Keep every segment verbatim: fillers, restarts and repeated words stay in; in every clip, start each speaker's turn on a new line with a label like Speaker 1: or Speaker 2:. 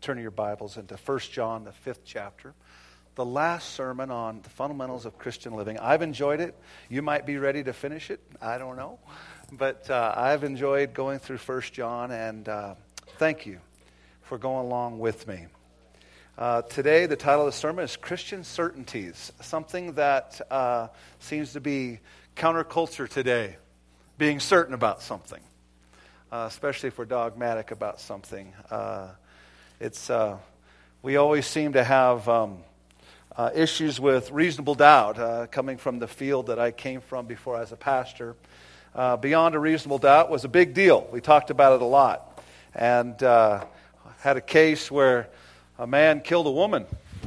Speaker 1: turning your Bibles into First John, the fifth chapter. The last sermon on the fundamentals of Christian living. I've enjoyed it. You might be ready to finish it. I don't know. But uh, I've enjoyed going through First John, and uh, thank you for going along with me. Uh, today, the title of the sermon is Christian Certainties, something that uh, seems to be counterculture today, being certain about something, uh, especially if we're dogmatic about something. Uh, it's uh, we always seem to have um, uh, issues with reasonable doubt, uh, coming from the field that I came from before I was a pastor. Uh, beyond a reasonable doubt was a big deal. We talked about it a lot, and uh, had a case where a man killed a woman,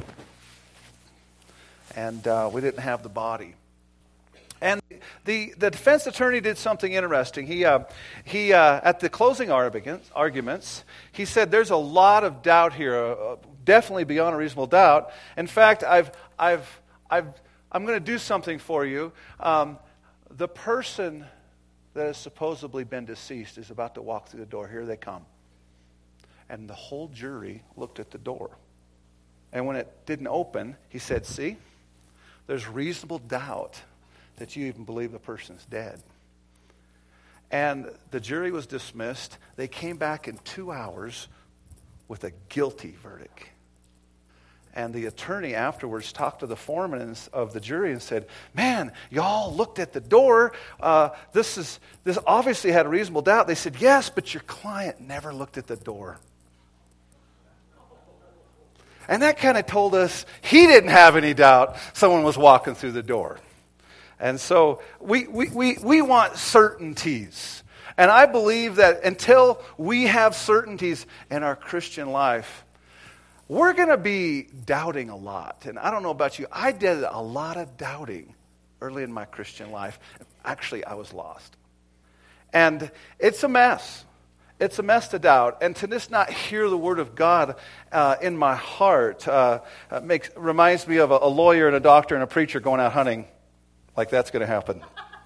Speaker 1: and uh, we didn't have the body. And the, the defense attorney did something interesting. He, uh, he uh, at the closing arguments, he said, "There's a lot of doubt here, uh, definitely beyond a reasonable doubt. In fact, I've, I've, I've, I'm going to do something for you. Um, the person that has supposedly been deceased is about to walk through the door. Here they come." And the whole jury looked at the door. And when it didn't open, he said, "See, there's reasonable doubt that you even believe the person's dead." And the jury was dismissed. They came back in two hours with a guilty verdict. And the attorney afterwards talked to the foreman of the jury and said, "Man, y'all looked at the door. Uh, this is this obviously had a reasonable doubt." They said, "Yes, but your client never looked at the door." And that kind of told us he didn't have any doubt someone was walking through the door. And so we, we, we, we want certainties. And I believe that until we have certainties in our Christian life, we're going to be doubting a lot. And I don't know about you, I did a lot of doubting early in my Christian life. Actually, I was lost. And it's a mess. It's a mess to doubt, and to just not hear the Word of God uh, in my heart uh, makes reminds me of a, a lawyer and a doctor and a preacher going out hunting, like that's going to happen.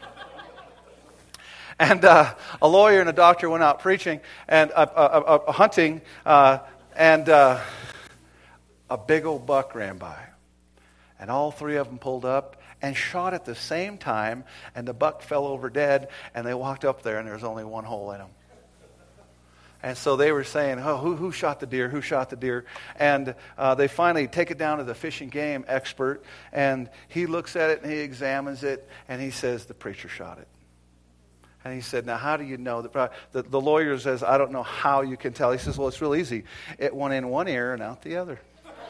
Speaker 1: And uh, a lawyer and a doctor went out preaching and uh, uh, uh, hunting, uh, and uh, a big old buck ran by, and all three of them pulled up and shot at the same time, and the buck fell over dead, and they walked up there, and there was only one hole in him. And so they were saying, "Oh, who, who shot the deer? Who shot the deer?" And uh, they finally take it down to the fish and game expert, and he looks at it and he examines it, and he says, "The preacher shot it." And he said, "Now, how do you know?" The, the, the lawyer says, "I don't know how you can tell." He says, "Well, it's real easy. It went in one ear and out the other."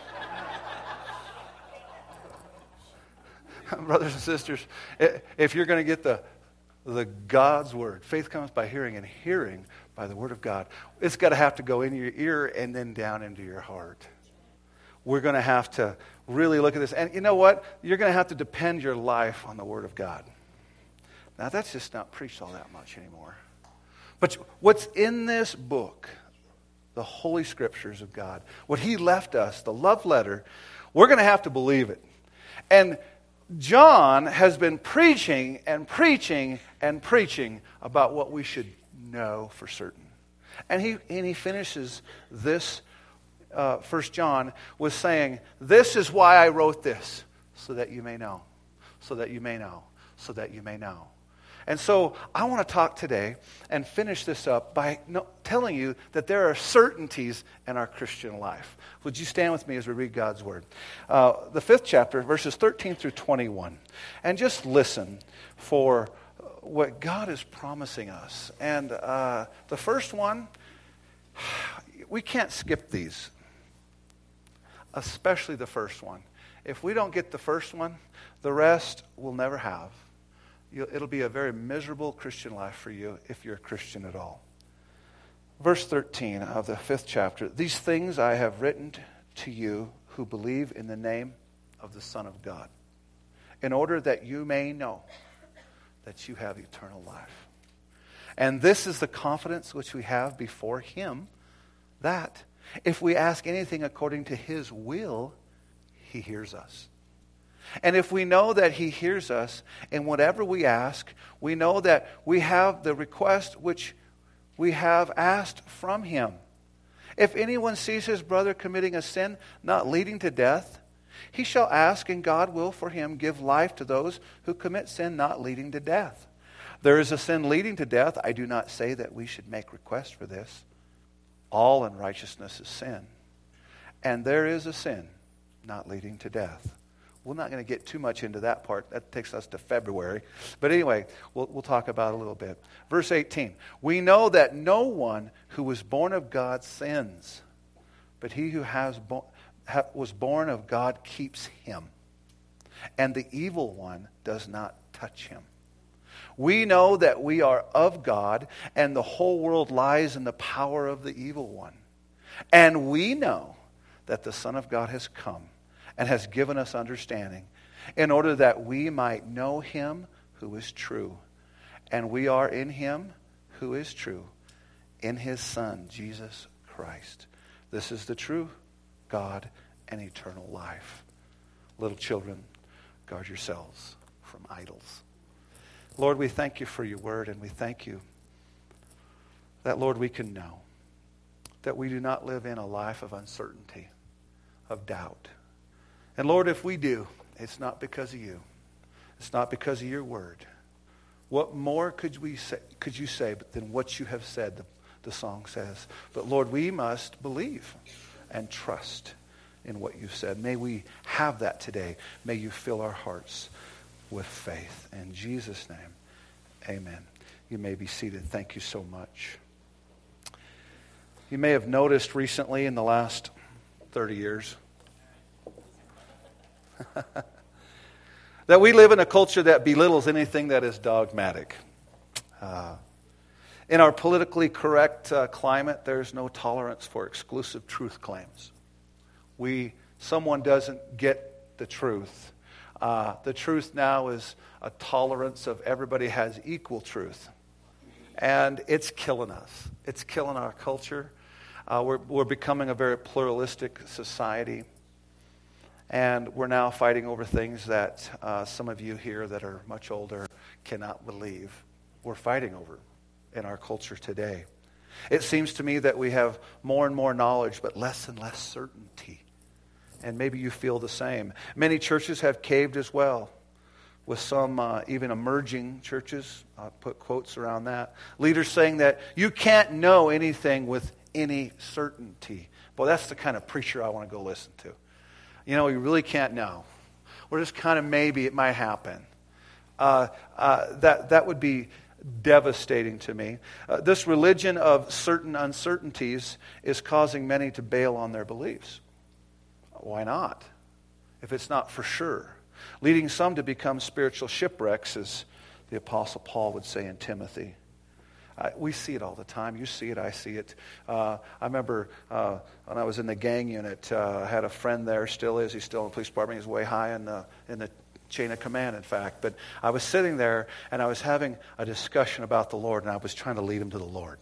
Speaker 1: Brothers and sisters, if you're going to get the the God's Word, faith comes by hearing, and hearing by the Word of God. It's got to have to go in your ear and then down into your heart. We're going to have to really look at this. And you know what? You're going to have to depend your life on the Word of God. Now, that's just not preached all that much anymore. But what's in this book, the Holy Scriptures of God, what He left us, the love letter, we're going to have to believe it. And John has been preaching and preaching and preaching about what we should know for certain. And he and he finishes this uh, First John with saying, "This is why I wrote this, so that you may know, so that you may know, so that you may know." And so I want to talk today and finish this up by no, telling you that there are certainties in our Christian life. Would you stand with me as we read God's Word? Uh, the fifth chapter, verses thirteen through twenty-one. And just listen for what God is promising us. And uh, the first one, we can't skip these. Especially the first one. If we don't get the first one, the rest we'll never have. It'll be a very miserable Christian life for you if you're a Christian at all. Verse thirteen of the fifth chapter. "These things I have written to you who believe in the name of the Son of God, in order that you may know that you have eternal life. And this is the confidence which we have before Him, that if we ask anything according to His will, He hears us. And if we know that He hears us in whatever we ask, we know that we have the request which we have asked from Him. If anyone sees his brother committing a sin not leading to death, he shall ask, and God will for him give life to those who commit sin not leading to death. There is a sin leading to death. I do not say that we should make request for this. All unrighteousness is sin. And there is a sin not leading to death. We're not going to get too much into that part. That takes us to February. But anyway, we'll, we'll talk about it a little bit. Verse eighteen. We know that no one who was born of God sins, but he who has bo- ha- was born of God keeps him, and the evil one does not touch him. We know that we are of God, and the whole world lies in the power of the evil one. And we know that the Son of God has come and has given us understanding, in order that we might know him who is true. And we are in him who is true, in his Son, Jesus Christ. This is the true God and eternal life. Little children, guard yourselves from idols. Lord, we thank you for your word, and we thank you that, Lord, we can know that we do not live in a life of uncertainty, of doubt. And Lord, if we do, it's not because of you. It's not because of your word. What more could we say, could you say than what you have said, the, the song says. But Lord, we must believe and trust in what you've said. May we have that today. May you fill our hearts with faith. In Jesus' name, amen. You may be seated. Thank you so much. You may have noticed recently in the last thirty years that we live in a culture that belittles anything that is dogmatic. Uh, in our politically correct uh, climate, there's no tolerance for exclusive truth claims. We, someone doesn't get the truth. Uh, the truth now is a tolerance of everybody has equal truth. And it's killing us. It's killing our culture. Uh, we're, we're becoming a very pluralistic society. And we're now fighting over things that uh, some of you here that are much older cannot believe. We're fighting over in our culture today. It seems to me that we have more and more knowledge, but less and less certainty. And maybe you feel the same. Many churches have caved as well, with some uh, even emerging churches. I'll put quotes around that. Leaders saying that you can't know anything with any certainty. Boy, that's the kind of preacher I want to go listen to. You know, you really can't know. Or just kind of maybe it might happen. Uh, uh, that, that would be devastating to me. Uh, this religion of certain uncertainties is causing many to bail on their beliefs. Why not? If it's not for sure. Leading some to become spiritual shipwrecks, as the Apostle Paul would say in Timothy. Uh, we see it all the time. You see it, I see it. Uh, I remember uh, when I was in the gang unit, uh, I had a friend there, still is, he's still in the police department, he's way high in the, in the chain of command, in fact. But I was sitting there, and I was having a discussion about the Lord, and I was trying to lead him to the Lord.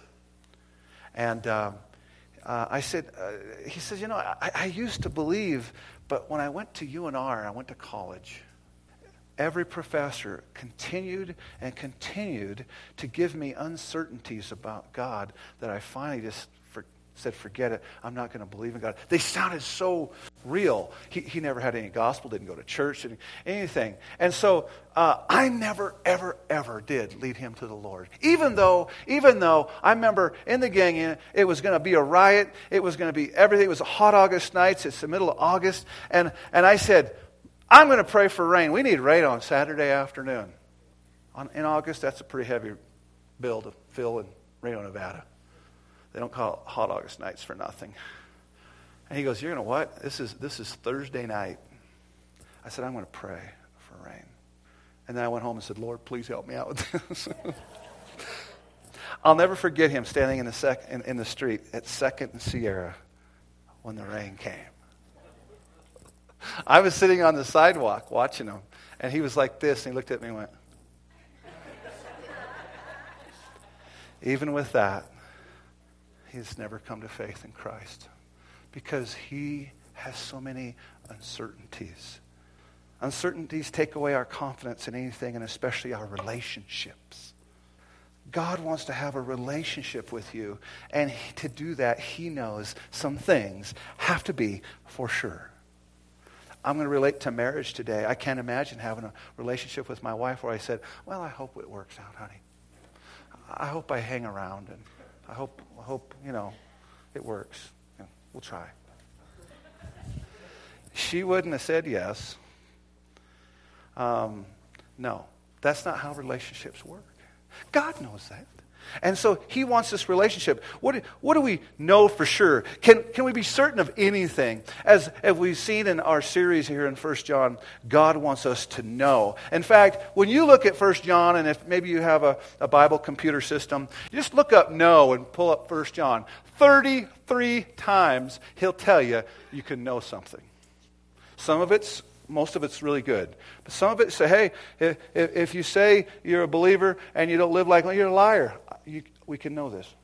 Speaker 1: And uh, uh, I said, uh, he says, you know, I, I used to believe, but when I went to U N R, I went to college, every professor continued and continued to give me uncertainties about God that I finally just for, said, forget it. I'm not going to believe in God. They sounded so real. He, he never had any gospel, didn't go to church, didn't, anything. And so uh, I never, ever, ever did lead him to the Lord. Even though, even though I remember in the gang unit, it was going to be a riot. It was going to be everything. It was a hot August nights. It's the middle of August. And, and I said, I'm going to pray for rain. We need rain on Saturday afternoon. On, in August, that's a pretty heavy bill to fill in Reno, Nevada. They don't call it hot August nights for nothing. And he goes, you're going to what? This is this is Thursday night. I said, I'm going to pray for rain. And then I went home and said, Lord, please help me out with this. I'll never forget him standing in the sec, in, in the street at Second and Sierra when the rain came. I was sitting on the sidewalk watching him, and he was like this, and he looked at me and went. Even with that, he's never come to faith in Christ because he has so many uncertainties. Uncertainties take away our confidence in anything, and especially our relationships. God wants to have a relationship with you. And he, to do that, he knows some things have to be for sure. I'm going to relate to marriage today. I can't imagine having a relationship with my wife where I said, well, I hope it works out, honey. I hope I hang around, and I hope, I hope you know, it works. Yeah, we'll try. She wouldn't have said yes. Um, no, that's not how relationships work. God knows that. And so he wants this relationship. What do, what do we know for sure? Can, can we be certain of anything? As, as we've seen in our series here in First John, God wants us to know. In fact, when you look at First John, and if maybe you have a, a Bible computer system, you just look up know and pull up First John. thirty-three times he'll tell you you can know something. Some of it's Most of it's really good. But some of it say, hey, if, if you say you're a believer and you don't live like you're a liar, you, we can know this.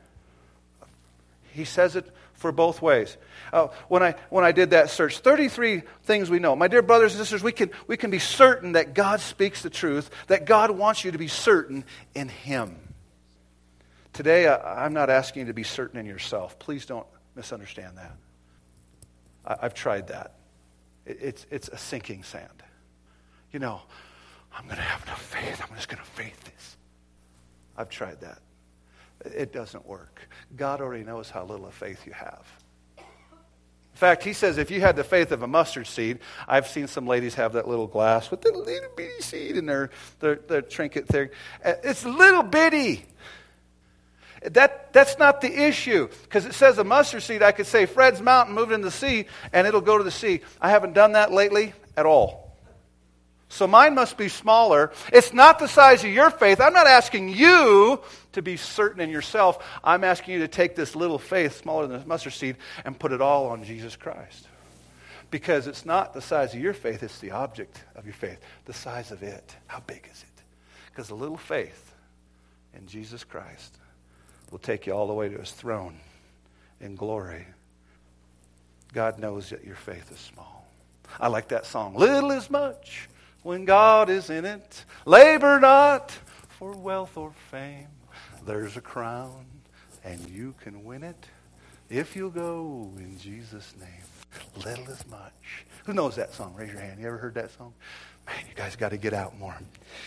Speaker 1: He says it for both ways. Uh, when I when I did that search, thirty-three things we know. My dear brothers and sisters, we can we can be certain that God speaks the truth, that God wants you to be certain in Him. Today, I, I'm not asking you to be certain in yourself. Please don't misunderstand that. I, I've tried that. It's it's a sinking sand. You know, I'm going to have enough faith. I'm just going to faith this. I've tried that. It doesn't work. God already knows how little of faith you have. In fact, he says if you had the faith of a mustard seed, I've seen some ladies have that little glass with the little bitty seed in their, their, their trinket thing. It's little bitty. That That's not the issue. Because it says a mustard seed, I could say Fred's Mountain, move it in the sea, and it'll go to the sea. I haven't done that lately at all. So mine must be smaller. It's not the size of your faith. I'm not asking you to be certain in yourself. I'm asking you to take this little faith, smaller than a mustard seed, and put it all on Jesus Christ. Because it's not the size of your faith, it's the object of your faith. The size of it. How big is it? Because a little faith in Jesus Christ will take you all the way to His throne in glory. God knows that your faith is small. I like that song. Little is much when God is in it. Labor not for wealth or fame. There's a crown and you can win it if you'll go in Jesus' name. Little is much. Who knows that song? Raise your hand. You ever heard that song? Man, you guys got to get out more.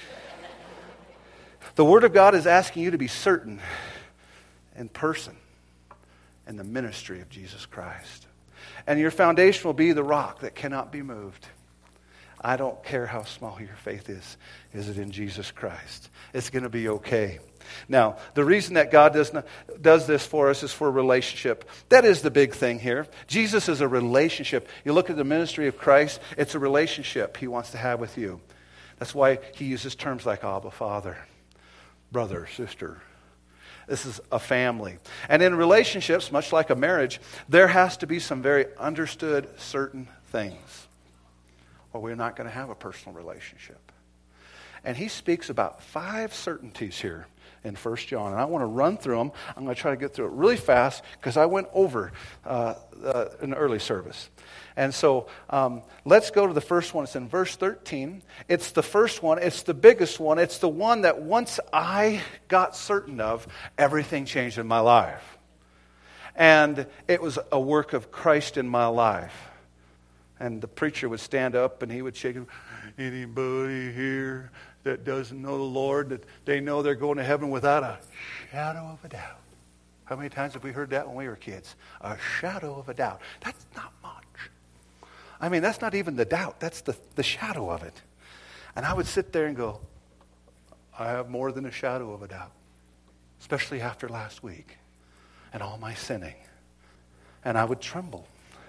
Speaker 1: The Word of God is asking you to be certain in person in the ministry of Jesus Christ. And your foundation will be the rock that cannot be moved. I don't care how small your faith is. Is it in Jesus Christ? It's going to be okay. Now, the reason that God does not, does this for us is for a relationship. That is the big thing here. Jesus is a relationship. You look at the ministry of Christ, it's a relationship He wants to have with you. That's why He uses terms like Abba, Father, brother, sister. This is a family. And in relationships, much like a marriage, there has to be some very understood certain things, or we're not going to have a personal relationship. And he speaks about five certainties here in First John. And I want to run through them. I'm going to try to get through it really fast because I went over uh, uh, in the early service. And so um, let's go to the first one. It's in verse thirteen. It's the first one. It's the biggest one. It's the one that once I got certain of, everything changed in my life. And it was a work of Christ in my life. And the preacher would stand up and he would shake him. Anybody here that doesn't know the Lord, that they know they're going to heaven without a shadow of a doubt? How many times have we heard that when we were kids? A shadow of a doubt. That's not much. I mean, that's not even the doubt. That's the, the shadow of it. And I would sit there and go, I have more than a shadow of a doubt. Especially after last week and all my sinning. And I would tremble.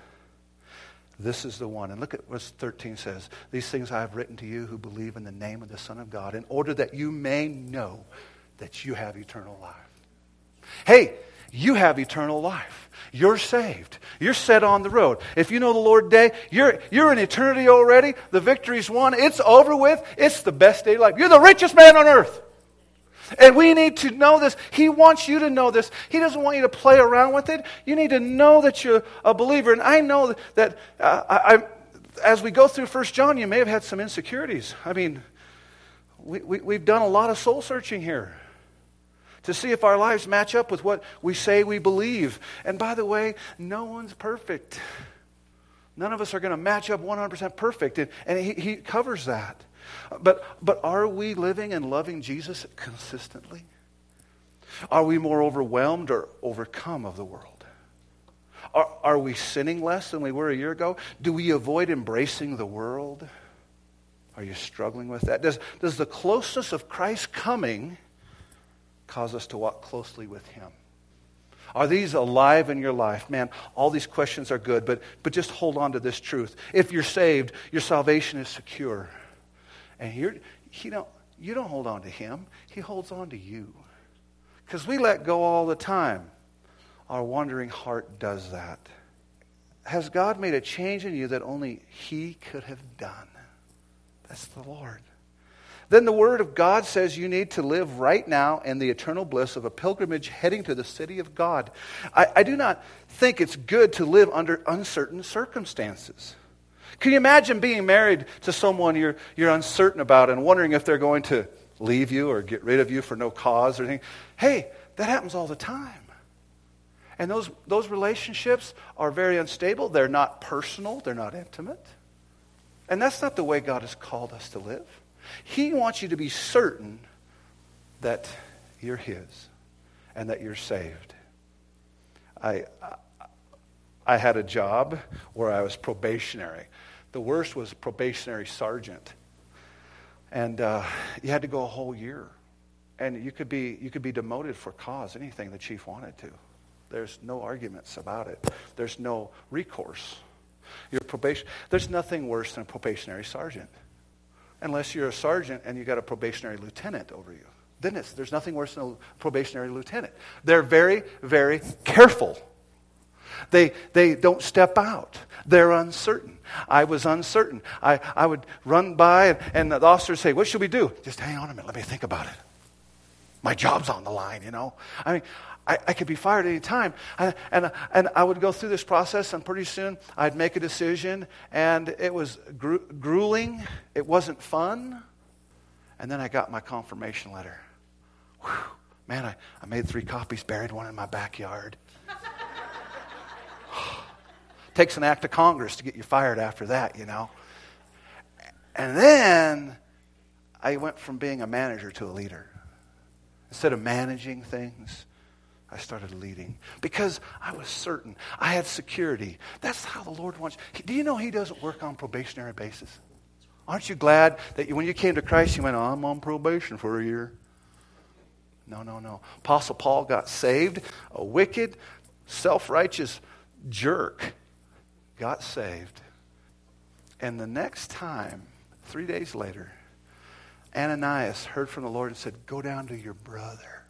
Speaker 1: This is the one. And look at what thirteen says. These things I have written to you who believe in the name of the Son of God, in order that you may know that you have eternal life. Hey, you have eternal life. You're saved. You're set on the road. If you know the Lord today, you're, you're in eternity already. The victory's won. It's over with. It's the best day of life. You're the richest man on earth. And we need to know this. He wants you to know this. He doesn't want you to play around with it. You need to know that you're a believer. And I know that uh, I, I, as we go through First John, you may have had some insecurities. I mean, we, we, we've done a lot of soul searching here. to see if our lives match up with what we say we believe. And by the way, no one's perfect. None of us are going to match up one hundred percent perfect, and, and he, he covers that. But, but are we living and loving Jesus consistently? Are we more overwhelmed or overcome of the world? Are, are we sinning less than we were a year ago? Do we avoid embracing the world? Are you struggling with that? Does, does the closeness of Christ coming cause us to walk closely with Him? Are these alive in your life? Man, all these questions are good, but, but just hold on to this truth. If you're saved, your salvation is secure. And you're, you, don't, you don't hold on to Him. He holds on to you. Because we let go all the time. Our wandering heart does that. Has God made a change in you that only He could have done? That's the Lord. Then the Word of God says you need to live right now in the eternal bliss of a pilgrimage heading to the city of God. I, I do not think it's good to live under uncertain circumstances. Can you imagine being married to someone you're, you're uncertain about and wondering if they're going to leave you or get rid of you for no cause or anything? Hey, that happens all the time. And those, those relationships are very unstable. They're not personal. They're not intimate. And that's not the way God has called us to live. He wants you to be certain that you're His and that you're saved. I, I had a job where I was probationary. The worst was probationary sergeant. And uh, you had to go a whole year. And you could be you could be demoted for cause, anything the chief wanted to. There's no arguments about it. There's no recourse. Your probation, there's nothing worse than a probationary sergeant. Unless you're a sergeant and you got a probationary lieutenant over you. Then it's, there's nothing worse than a probationary lieutenant. They're very, very careful. They they don't step out. They're uncertain. I was uncertain. I, I would run by and, and the officers say, what should we do? Just hang on a minute. Let me think about it. My job's on the line, you know. I mean, I, I could be fired any time. I, and, and I would go through this process, and pretty soon I'd make a decision, and it was gru- grueling. It wasn't fun. And then I got my confirmation letter. Whew, man, I, I made three copies, buried one in my backyard. Takes an act of Congress to get you fired after that, you know. And then I went from being a manager to a leader. Instead of managing things, I started leading because I was certain. I had security. That's how the Lord wants you. Do you know He doesn't work on probationary basis? Aren't you glad that you, when you came to Christ, you went, oh, I'm on probation for a year? No, no, no. Apostle Paul got saved. A wicked, self-righteous jerk got saved. And the next time, three days later, Ananias heard from the Lord and said, go down to your brother,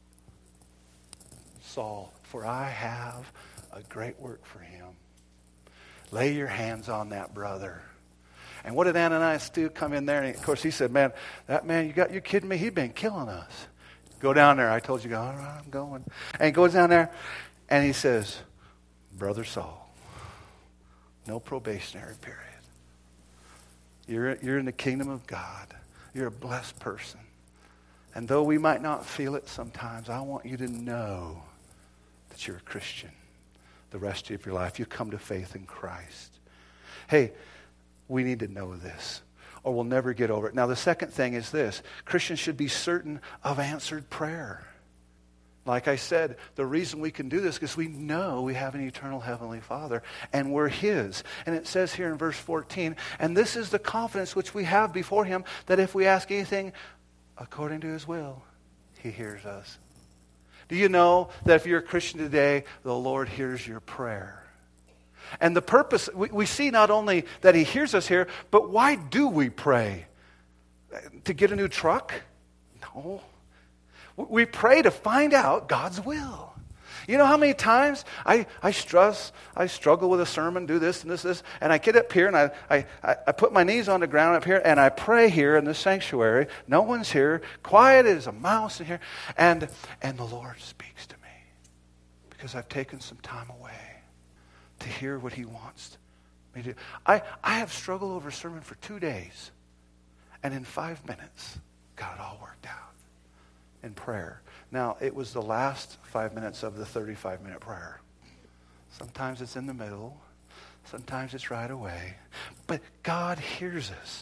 Speaker 1: Saul, for I have a great work for him. Lay your hands on that brother. And what did Ananias do? Come in there, and of course he said, man, that man, you got, you kidding me? He'd been killing us. Go down there. I told you, all right, I'm going. And he goes down there, and he says, Brother Saul, no probationary period. You're, you're in the kingdom of God. You're a blessed person. And though we might not feel it sometimes, I want you to know that you're a Christian the rest of your life. You come to faith in Christ. Hey, we need to know this, or we'll never get over it. Now, the second thing is this. Christians should be certain of answered prayer. Like I said, the reason we can do this is because we know we have an eternal Heavenly Father, and we're His. And it says here in verse fourteen, and this is the confidence which we have before Him, that if we ask anything according to His will, He hears us. Do you know that if you're a Christian today, the Lord hears your prayer? And the purpose, we, we see not only that He hears us here, but why do we pray? To get a new truck? No. We pray to find out God's will. You know how many times I, I stress, I struggle with a sermon, do this and this, this, and I get up here and I, I, I put my knees on the ground up here and I pray here in this sanctuary. No one's here. Quiet as a mouse in here. And, and the Lord speaks to me because I've taken some time away to hear what He wants me to do. I, I have struggled over a sermon for two days, and in five minutes, got it all worked out. in prayer. Now, it was the last five minutes of the thirty-five minute prayer. Sometimes it's in the middle. Sometimes it's right away. But God hears us.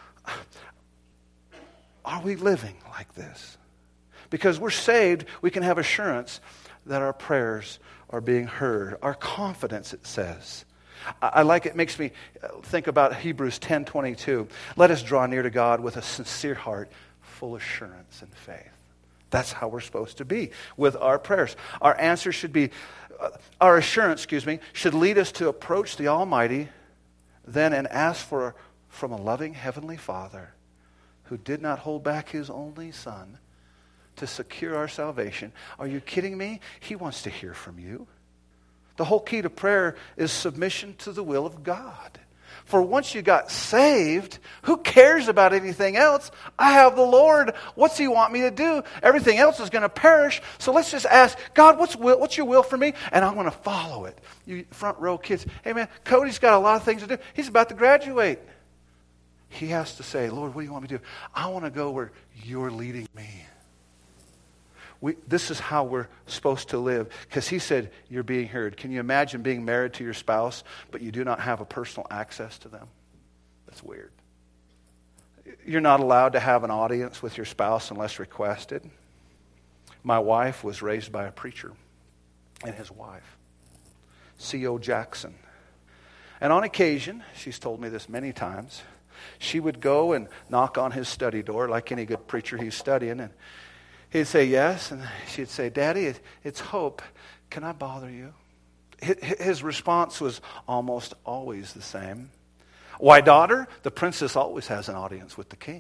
Speaker 1: Are we living like this? Because we're saved, we can have assurance that our prayers are being heard. Our confidence, it says. I, I like it. It makes me think about Hebrews ten twenty-two. Let us draw near to God with a sincere heart, full assurance and faith. That's how we're supposed to be with our prayers. Our answer should be, uh, our assurance, excuse me, should lead us to approach the Almighty then and ask for from a loving Heavenly Father who did not hold back His only Son to secure our salvation. Are you kidding me? He wants to hear from you. The whole key to prayer is submission to the will of God. For once you got saved, who cares about anything else? I have the Lord. What's He want me to do? Everything else is going to perish. So let's just ask, God, what's will, what's your will for me? And I'm going to follow it. You front row kids, hey man, Cody's got a lot of things to do. He's about to graduate. He has to say, Lord, what do you want me to do? I want to go where you're leading me. We, this is how we're supposed to live. Because He said, you're being heard. Can you imagine being married to your spouse, but you do not have a personal access to them? That's weird. You're not allowed to have an audience with your spouse unless requested. My wife was raised by a preacher and his wife, C O Jackson. And on occasion, she's told me this many times, she would go and knock on his study door like any good preacher he's studying, and he'd say yes, and she'd say, Daddy, it's Hope. Can I bother you? His response was almost always the same. Why, daughter, the princess always has an audience with the king.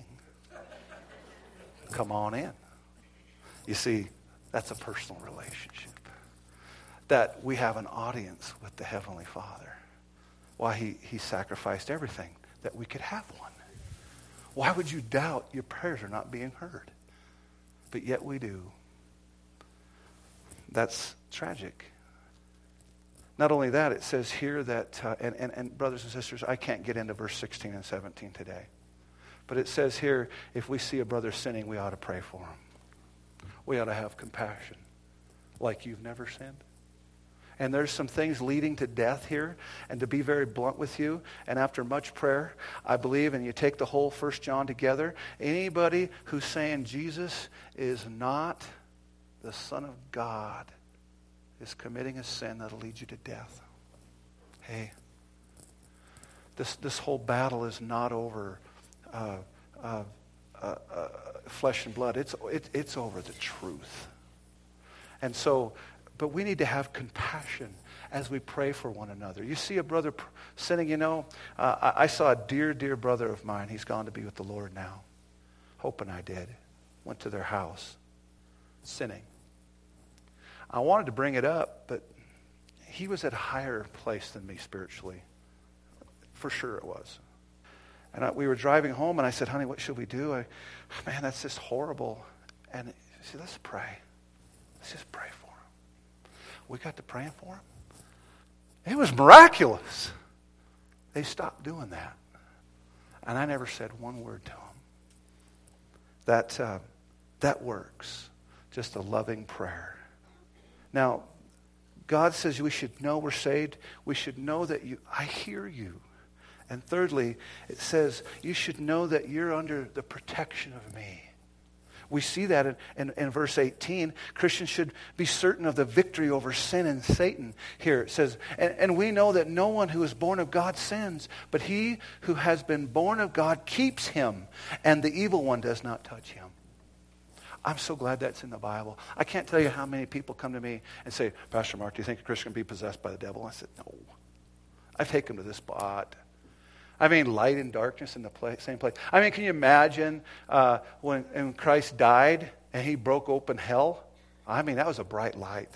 Speaker 1: Come on in. You see, that's a personal relationship. That we have an audience with the Heavenly Father. Why, he, he sacrificed everything that we could have one. Why would you doubt your prayers are not being heard? But yet we do. That's tragic. Not only that, it says here that, uh, and, and, and brothers and sisters, I can't get into verse sixteen and seventeen today. But it says here, if we see a brother sinning, we ought to pray for him. We ought to have compassion like you've never sinned. And there's some things leading to death here. And to be very blunt with you, and after much prayer, I believe, and you take the whole First John together, anybody who's saying Jesus is not the Son of God is committing a sin that'll lead you to death. Hey, this this whole battle is not over uh, uh, uh, uh, flesh and blood. It's it, it's over the truth. And so, but we need to have compassion as we pray for one another. You see a brother sinning, you know, uh, I, I saw a dear, dear brother of mine. He's gone to be with the Lord now. Hope and I did. Went to their house, sinning. I wanted to bring it up, but he was at a higher place than me spiritually. For sure it was. And I, we were driving home, and I said, honey, what should we do? I, man, that's just horrible. And she said, let's pray. Let's just pray for him. We got to praying for him. It was miraculous. They stopped doing that. And I never said one word to them. That, uh, that works. Just a loving prayer. Now, God says we should know we're saved. We should know that you, I hear you. And thirdly, it says you should know that you're under the protection of me. We see that in, in, in verse eighteen. Christians should be certain of the victory over sin and Satan. Here it says, and, and we know that no one who is born of God sins, but he who has been born of God keeps him, and the evil one does not touch him. I'm so glad that's in the Bible. I can't tell you how many people come to me and say, Pastor Mark, do you think a Christian can be possessed by the devil? I said, no. I take them to this spot. I mean, light and darkness in the place, same place. I mean, can you imagine uh, when, when Christ died and he broke open hell? I mean, that was a bright light.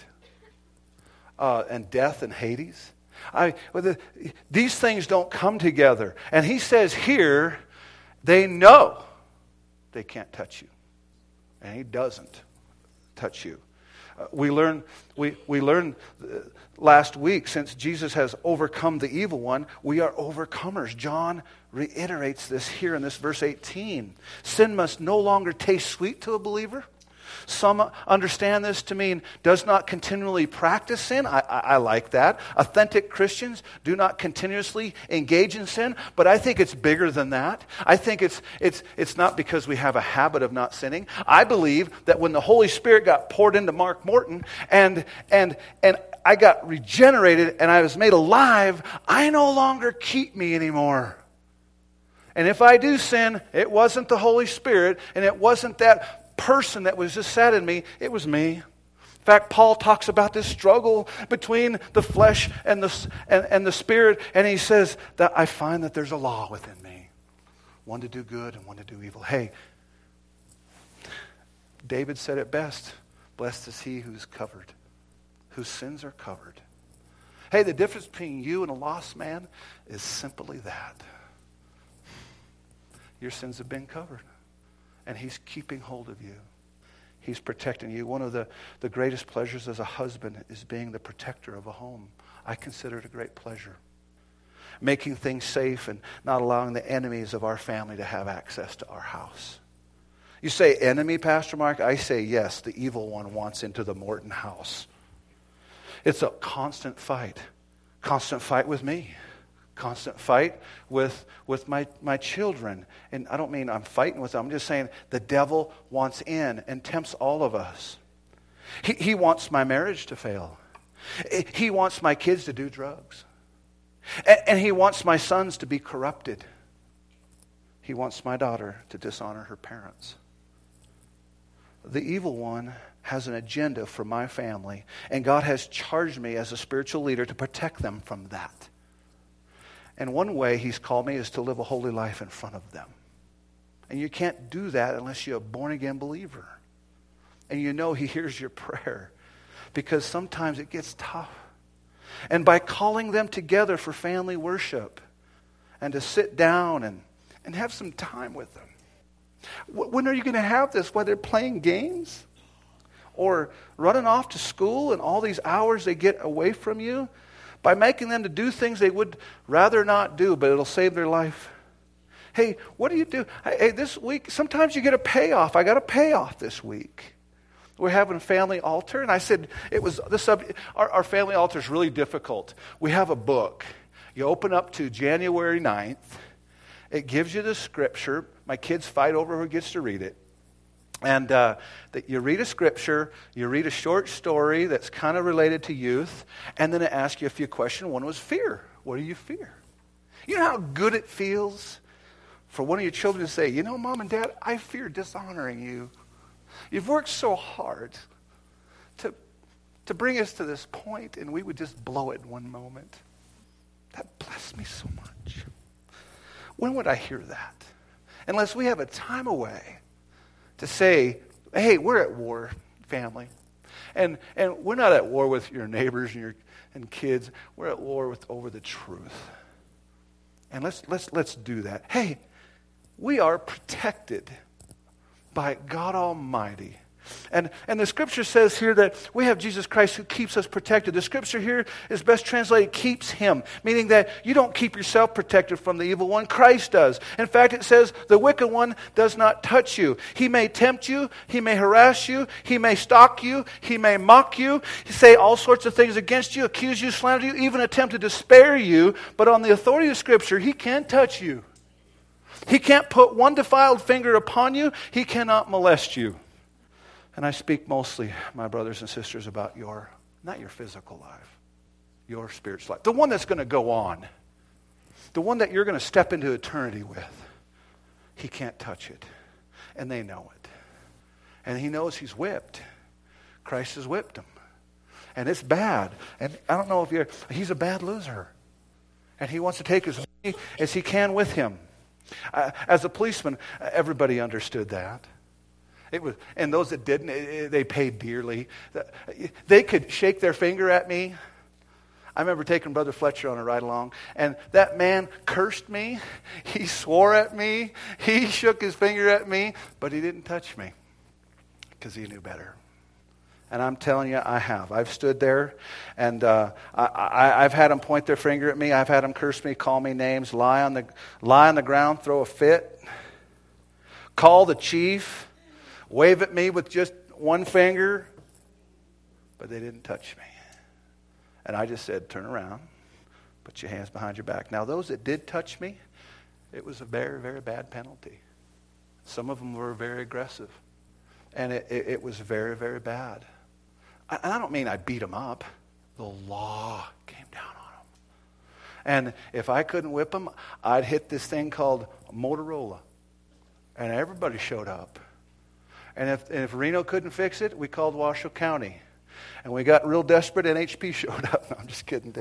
Speaker 1: Uh, and death and Hades. I, well, the, these things don't come together. And he says here, they know they can't touch you. And he doesn't touch you. Uh, we learned we, we learned uh, last week, since Jesus has overcome the evil one, we are overcomers. John reiterates this here in this verse eighteen. Sin must no longer taste sweet to a believer. Some understand this to mean does not continually practice sin. I, I, I like that. Authentic Christians do not continuously engage in sin, but I think it's bigger than that. I think it's it's it's not because we have a habit of not sinning. I believe that when the Holy Spirit got poured into Mark Morton and and and I got regenerated and I was made alive, I no longer keep me anymore. And if I do sin, it wasn't the Holy Spirit, and it wasn't that person that was just sat in me, it was me. In fact, Paul talks about this struggle between the flesh and the, and, and the Spirit, and he says that I find that there's a law within me. One to do good and one to do evil. Hey, David said it best. Blessed is he who's covered, whose sins are covered. Hey, the difference between you and a lost man is simply that. Your sins have been covered. And he's keeping hold of you. He's protecting you. One of the, the greatest pleasures as a husband is being the protector of a home. I consider it a great pleasure. Making things safe and not allowing the enemies of our family to have access to our house. You say enemy, Pastor Mark? I say yes, the evil one wants into the Morton house. It's a constant fight. Constant fight with me. Constant fight with, with my, my children. And I don't mean I'm fighting with them. I'm just saying the devil wants in and tempts all of us. He, he wants my marriage to fail. He wants my kids to do drugs. And, and he wants my sons to be corrupted. He wants my daughter to dishonor her parents. The evil one has an agenda for my family. And God has charged me as a spiritual leader to protect them from that. And one way he's called me is to live a holy life in front of them. And you can't do that unless you're a born-again believer. And you know he hears your prayer. Because sometimes it gets tough. And by calling them together for family worship and to sit down and, and have some time with them. When are you going to have this? While they're playing games? Or running off to school and all these hours they get away from you? By making them to do things they would rather not do, but it'll save their life. Hey, what do you do? Hey, this week, sometimes you get a payoff. I got a payoff this week. We're having a family altar, and I said, it was the subject. Our, our family altar is really difficult. We have a book. You open up to January ninth. It gives you the scripture. My kids fight over who gets to read it. And uh, that you read a scripture, you read a short story that's kind of related to youth, and then it asks you a few questions. One was fear. What do you fear? You know how good it feels for one of your children to say, you know, Mom and Dad, I fear dishonoring you. You've worked so hard to, to bring us to this point, and we would just blow it in one moment. That blessed me so much. When would I hear that? Unless we have a time away to say, hey, we're at war, family. And and we're not at war with your neighbors and your and kids. We're at war with over the truth. And let's let's let's do that. Hey, we are protected by God Almighty. And, and the scripture says here that we have Jesus Christ who keeps us protected. The scripture here is best translated, keeps him, meaning that you don't keep yourself protected from the evil one. Christ does. In fact, it says the wicked one does not touch you. He may tempt you. He may harass you. He may stalk you. He may mock you. He say all sorts of things against you, accuse you, slander you, even attempt to despair you. But on the authority of scripture, he can't touch you. He can't put one defiled finger upon you. He cannot molest you. And I speak mostly, my brothers and sisters, about your, not your physical life, your spiritual life. The one that's going to go on. The one that you're going to step into eternity with. He can't touch it. And they know it. And he knows he's whipped. Christ has whipped him. And it's bad. And I don't know if you're, he's a bad loser. And he wants to take as many as he can with him. Uh, as a policeman, everybody understood that. It was, and those that didn't, they paid dearly. They could shake their finger at me. I remember taking Brother Fletcher on a ride along, and that man cursed me. He swore at me. He shook his finger at me, but he didn't touch me because he knew better. And I'm telling you, I have. I've stood there, and uh, I, I, I've had them point their finger at me. I've had them curse me, call me names, lie on the lie on the ground, throw a fit, call the chief. Wave at me with just one finger, but they didn't touch me. And I just said, turn around, put your hands behind your back. Now, those that did touch me, it was a very, very bad penalty. Some of them were very aggressive. And it, it, it was very, very bad. I, and I don't mean I beat them up. The law came down on them. And if I couldn't whip them, I'd hit this thing called Motorola. And everybody showed up. And if, and if Reno couldn't fix it, we called Washoe County. And we got real desperate, and H P showed up. No, I'm just kidding.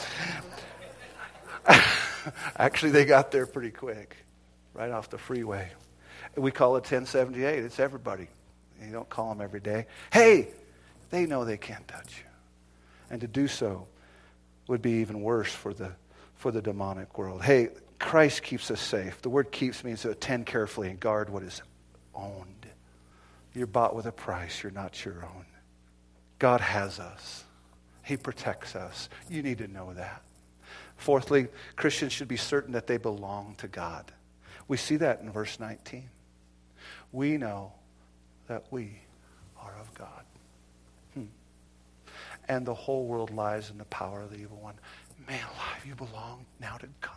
Speaker 1: Actually, they got there pretty quick, right off the freeway. We call it ten seventy-eight. It's everybody. You don't call them every day. Hey, they know they can't touch you. And to do so would be even worse for the for the demonic world. Hey, Christ keeps us safe. The word keeps means to attend carefully and guard what is owned. You're bought with a price. You're not your own. God has us. He protects us. You need to know that. Fourthly, Christians should be certain that they belong to God. We see that in verse nineteen. We know that we are of God. Hmm. And the whole world lies in the power of the evil one. Man alive, you belong now to God.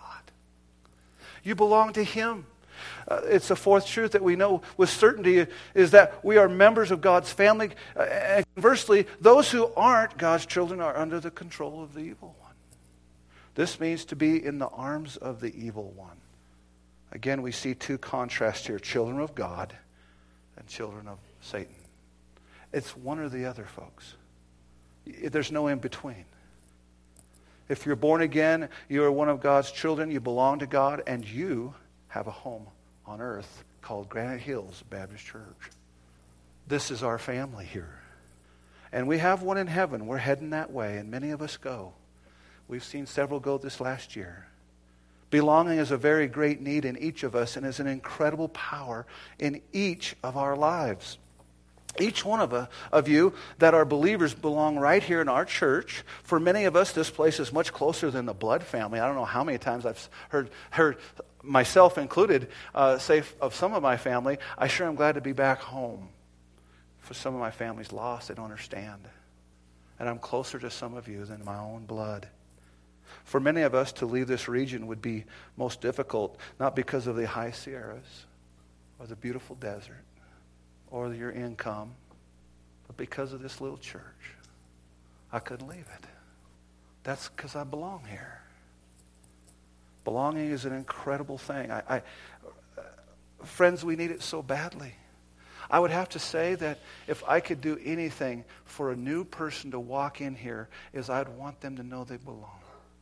Speaker 1: You belong to Him. Uh, it's the fourth truth that we know with certainty is that we are members of God's family. Uh, and conversely, those who aren't God's children are under the control of the evil one. This means to be in the arms of the evil one. Again, we see two contrasts here, children of God and children of Satan. It's one or the other, folks. There's no in between. If you're born again, you are one of God's children, you belong to God, and you have a home on earth called Granite Hills Baptist Church. This is our family here. And we have one in heaven. We're heading that way, and many of us go. We've seen several go this last year. Belonging is a very great need in each of us and is an incredible power in each of our lives. Each one of, a, of you that are believers belong right here in our church. For many of us, this place is much closer than the blood family. I don't know how many times I've heard, heard myself included, uh, say of some of my family, I sure am glad to be back home. For some of my family's lost, they don't understand. And I'm closer to some of you than my own blood. For many of us, to leave this region would be most difficult, not because of the high Sierras or the beautiful desert or your income, but because of this little church. I couldn't leave it. That's because I belong here. Belonging is an incredible thing. I, I, uh, friends, we need it so badly. I would have to say that if I could do anything for a new person to walk in here, is I'd want them to know they belong.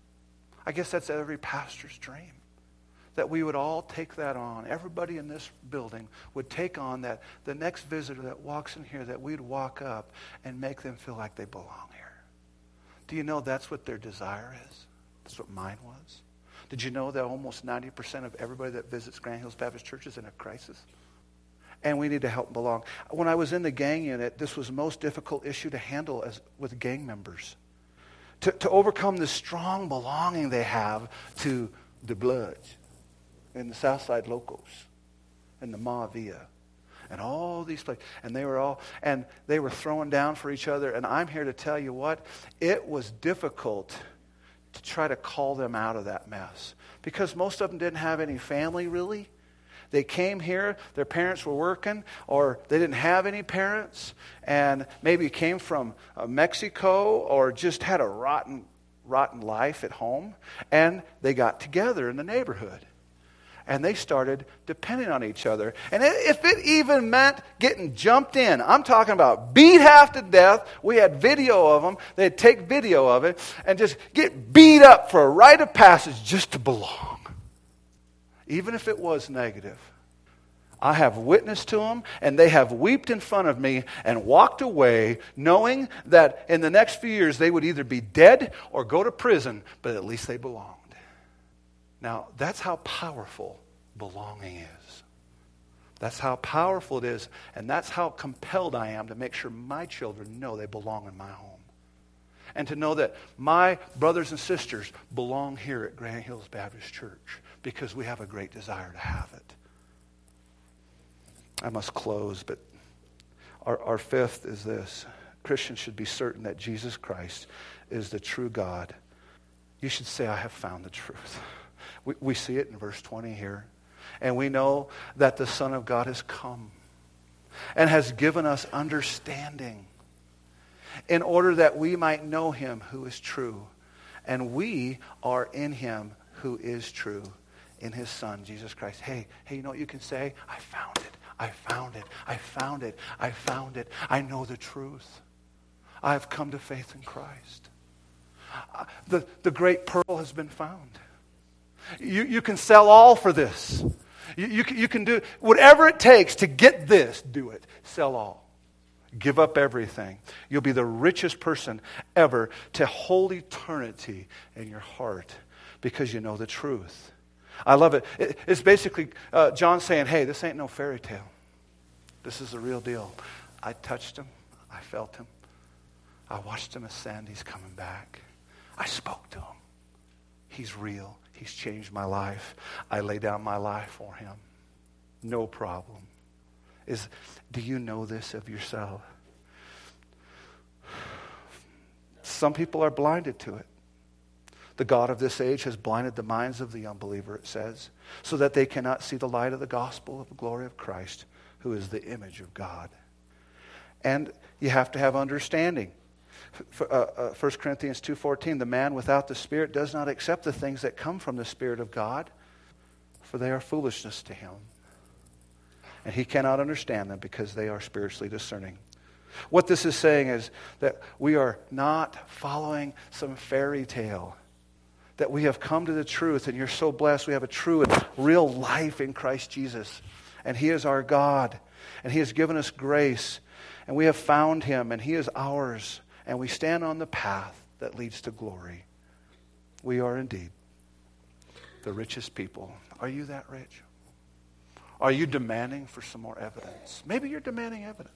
Speaker 1: I guess that's every pastor's dream, that we would all take that on. Everybody in this building would take on that. The next visitor that walks in here, that we'd walk up and make them feel like they belong here. Do you know that's what their desire is? That's what mine was. Did you know that almost ninety percent of everybody that visits Grand Hills Baptist Church is in a crisis? And we need to help belong. When I was in the gang unit, this was the most difficult issue to handle as with gang members. To, to overcome the strong belonging they have to the Bloods and the Southside Locals and the Maavia and all these places. And they were all, and they were throwing down for each other. And I'm here to tell you what, it was difficult to try to call them out of that mess. Because most of them didn't have any family, really. They came here, their parents were working, or they didn't have any parents, and maybe came from uh, Mexico, or just had a rotten, rotten life at home, and they got together in the neighborhood. And they started depending on each other. And if it even meant getting jumped in, I'm talking about beat half to death. We had video of them. They'd take video of it and just get beat up for a rite of passage just to belong. Even if it was negative. I have witnessed to them, and they have wept in front of me and walked away knowing that in the next few years they would either be dead or go to prison, but at least they belonged. Now, that's how powerful belonging is. That's how powerful it is, and that's how compelled I am to make sure my children know they belong in my home. And to know that my brothers and sisters belong here at Granite Hills Baptist Church because we have a great desire to have it. I must close, but Our, our fifth is this. Christians should be certain that Jesus Christ is the true God. You should say, I have found the truth. We, we see it in verse twenty here. And we know that the Son of God has come and has given us understanding in order that we might know him who is true. And we are in him who is true, in his Son, Jesus Christ. Hey, hey, you know what you can say? I found it. I found it. I found it. I found it. I know the truth. I have come to faith in Christ. Uh, the, the great pearl has been found. You, you can sell all for this. You, you, can, you can do whatever it takes to get this, do it. Sell all. Give up everything. You'll be the richest person ever to hold eternity in your heart because you know the truth. I love it. it it's basically uh, John saying, hey, this ain't no fairy tale. This is the real deal. I touched him. I felt him. I watched him ascend. He's coming back. I spoke to him. He's real. He's changed my life. I lay down my life for him. No problem. Is, do you know this of yourself? Some people are blinded to it. The God of this age has blinded the minds of the unbeliever, it says, so that they cannot see the light of the gospel of the glory of Christ, who is the image of God. And you have to have understanding. Uh, uh, First Corinthians two fourteen, the man without the Spirit does not accept the things that come from the Spirit of God, for they are foolishness to him. And he cannot understand them because they are spiritually discerning. What this is saying is that we are not following some fairy tale. That we have come to the truth, and you're so blessed. We have a true and real life in Christ Jesus. And he is our God. And he has given us grace. And we have found him, and he is ours. And we stand on the path that leads to glory. We are indeed the richest people. Are you that rich? Are you demanding for some more evidence? Maybe you're demanding evidence.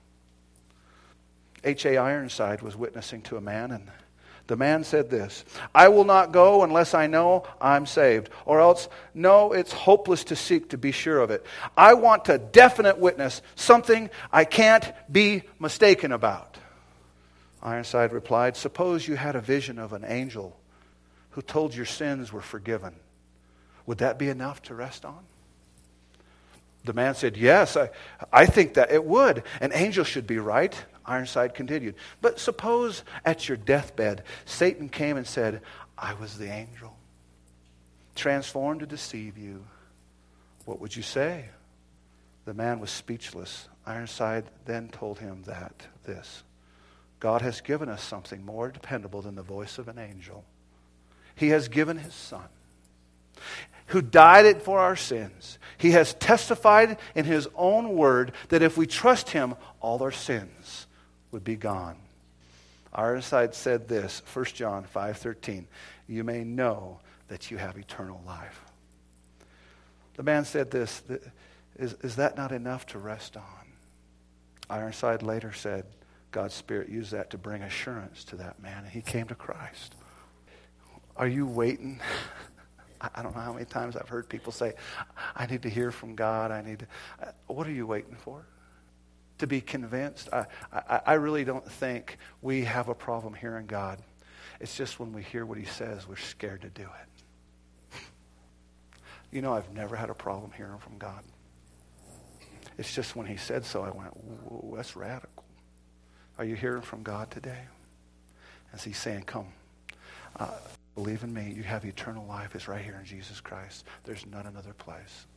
Speaker 1: H A Ironside was witnessing to a man, and the man said this, I will not go unless I know I'm saved, or else, no, it's hopeless to seek to be sure of it. I want a definite witness, something I can't be mistaken about. Ironside replied, suppose you had a vision of an angel who told your sins were forgiven. Would that be enough to rest on? The man said, yes, I, I think that it would. An angel should be right. Ironside continued, but suppose at your deathbed, Satan came and said, I was the angel, transformed to deceive you. What would you say? The man was speechless. Ironside then told him that this, God has given us something more dependable than the voice of an angel. He has given his Son, who died for our sins. He has testified in his own word that if we trust him, all our sins would be gone. Ironside said this, First John five thirteen, you may know that you have eternal life. The man said this, is, is that not enough to rest on? Ironside later said, God's Spirit used that to bring assurance to that man, and he came to Christ. Are you waiting? I don't know how many times I've heard people say, I need to hear from God. I need to. What are you waiting for? To be convinced? I, I, I really don't think we have a problem hearing God. It's just when we hear what he says, we're scared to do it. You know, I've never had a problem hearing from God. It's just when he said so, I went, whoa, that's radical. Are you hearing from God today? As he's saying, come. Uh, Believe in me, you have eternal life. It's right here in Jesus Christ. There's none another place.